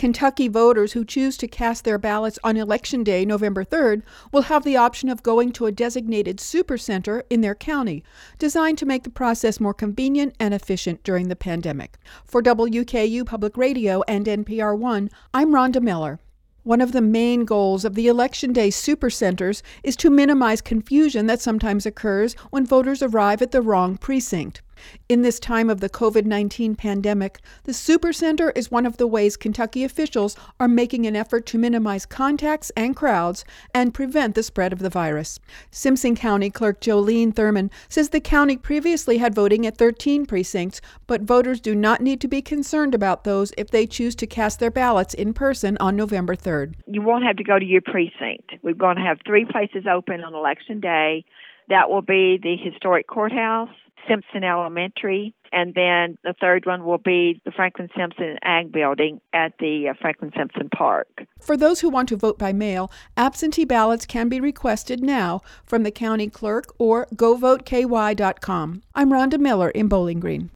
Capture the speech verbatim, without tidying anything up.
Kentucky voters who choose to cast their ballots on Election Day, November third, will have the option of going to a designated supercenter in their county, designed to make the process more convenient and efficient during the pandemic. For W K U Public Radio and N P R One, I'm Rhonda Miller. One of the main goals of the Election Day supercenters is to minimize confusion that sometimes occurs when voters arrive at the wrong precinct. In this time of the covid nineteen pandemic, the supercenter is one of the ways Kentucky officials are making an effort to minimize contacts and crowds and prevent the spread of the virus. Simpson County Clerk Jolene Thurman says the county previously had voting at thirteen precincts, but voters do not need to be concerned about those if they choose to cast their ballots in person on November third. You won't have to go to your precinct. We're going to have three places open on Election Day. That will be the historic courthouse, Simpson Elementary, and then the third one will be the Franklin Simpson Ag Building at the uh, Franklin Simpson Park. For those who want to vote by mail, absentee ballots can be requested now from the county clerk or go vote K Y dot com. I'm Rhonda Miller in Bowling Green.